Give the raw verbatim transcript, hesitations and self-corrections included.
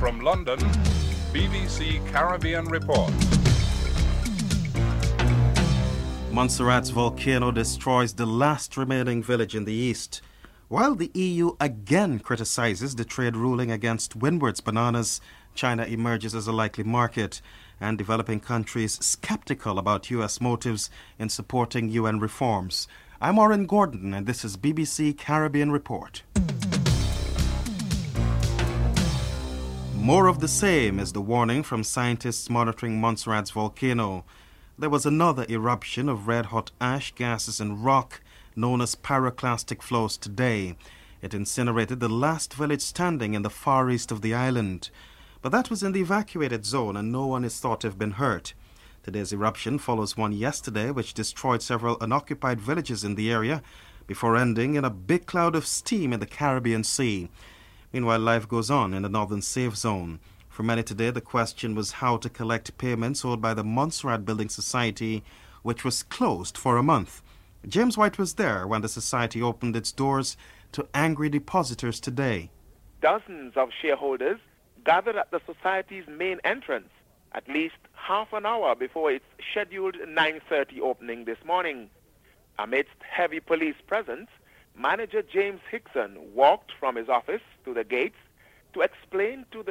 From London, B B C Caribbean Report. Montserrat's volcano destroys the last remaining village in the east. While the E U again criticizes the trade ruling against Windward's bananas, China emerges as a likely market, and developing countries skeptical about U S motives in supporting U N reforms. I'm Warren Gordon, and this is B B C Caribbean Report. More of the same is the warning from scientists monitoring Montserrat's volcano. There was another eruption of red-hot ash, gases and rock known as pyroclastic flows today. It incinerated the last village standing in the far east of the island. But that was in the evacuated zone and no one is thought to have been hurt. Today's eruption follows one yesterday which destroyed several unoccupied villages in the area before ending in a big cloud of steam in the Caribbean Sea. Meanwhile, life goes on in the northern safe zone. For many today, the question was how to collect payments owed by the Montserrat Building Society, which was closed for a month. James White was there when the society opened its doors to angry depositors today. Dozens of shareholders gathered at the society's main entrance at least half an hour before its scheduled nine thirty opening this morning. Amidst heavy police presence, manager James Hickson walked from his office to the gates to explain to the